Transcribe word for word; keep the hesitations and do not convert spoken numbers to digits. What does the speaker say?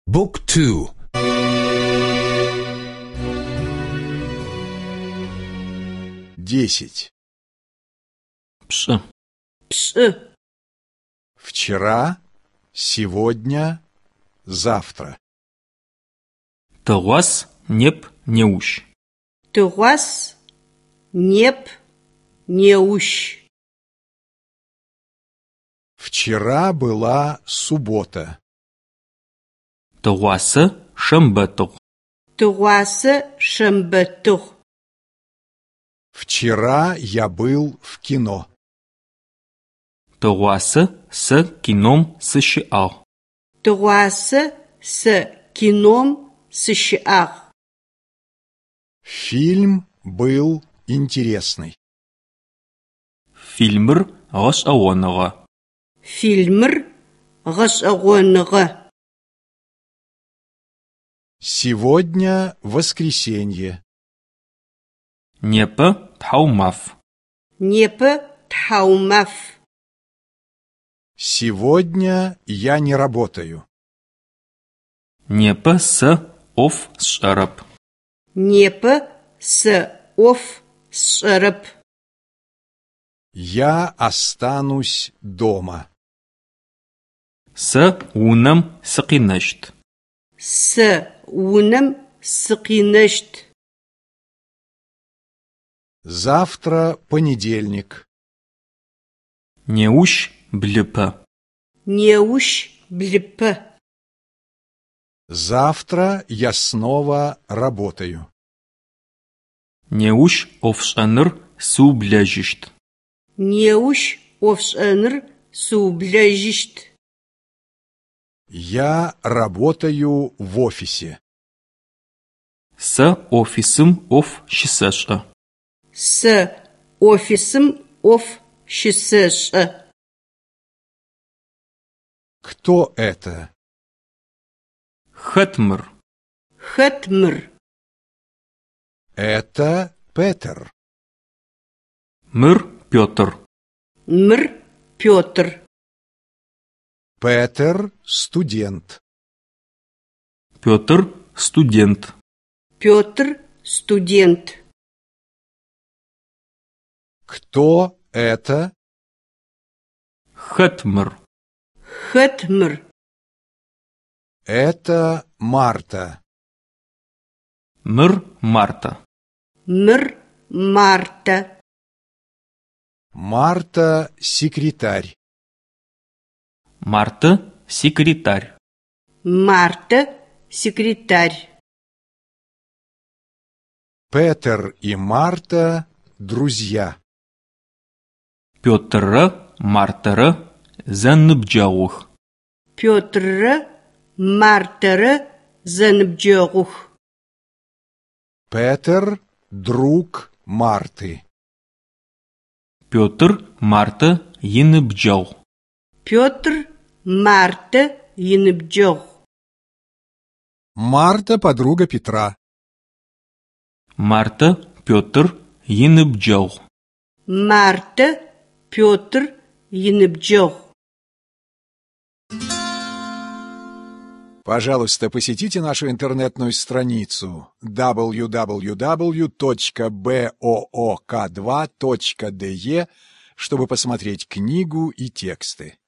بوك تو десять. Пш. Пш. Вчера, сегодня, завтра. Тыгъуас неп неущ. Тыгъуас неп неущ. Вчера была суббота. Тыгъуасэ шэмбэтыгъ. Тыгъуасэ шэмбэтыгъ. Вчера я был в кино. Тыгъуасэ сэ кином сыщыӏагъ. Тыгъуасэ сэ кином сыщыӏагъ. Фильм был интересный. Фильмыр гъэшӏэгъоныгъэ. Фильмыр гъэшӏэгъоныгъэ. Сегодня воскресенье. Непэ тхьаумаф. Непэ тхьаумаф. Сегодня я не работаю. Непэ сэ ӏоф сшӏэрэп. Непэ сэ ӏоф сшӏэрэп. Я останусь дома. Сэ унэм сыкъинэщт. Сэ унэм сыкъинэщт. Завтра понедельник. Неущ блыпэ. Неущ блыпэ. Завтра я снова работаю. Неущ ӏофшӏэныр сыублэжьыщт. Неущ ӏофшӏэныр сыублэжьыщт. Я работаю в офисе. Сэ офисым ӏоф щысэшӏэ. Сэ офисым ӏоф щысэшӏэ. Кто это? Хэт мыр? Хэт мыр? Это Петр. Мыр Пётр. Мыр Пётр. Петр студент. Пётр студент. Пётр студент. Кто это? Хэт мыр? Хэт мыр? Это Марта. Мыр Марта. Мыр Марта. Марта секретарь. Марта секретарь. Марта секретарь. Петр и Марта друзья. Пётррэ Мартэрэ зэныбджэгъух. Пётррэ Мартэрэ зэныбджэгъух. Петр друг Марты. Пётр Мартэ иныбджэгъу. Пётр Мартэ иныбджэгъу. Марта подруга Петра. Марта Пётр иныбджэгъу. Марта Пётр иныбджэгъу. Пожалуйста, посетите нашу интернетную страницу дабл ю дабл ю дабл ю точка боок два точка де, чтобы посмотреть книгу и тексты.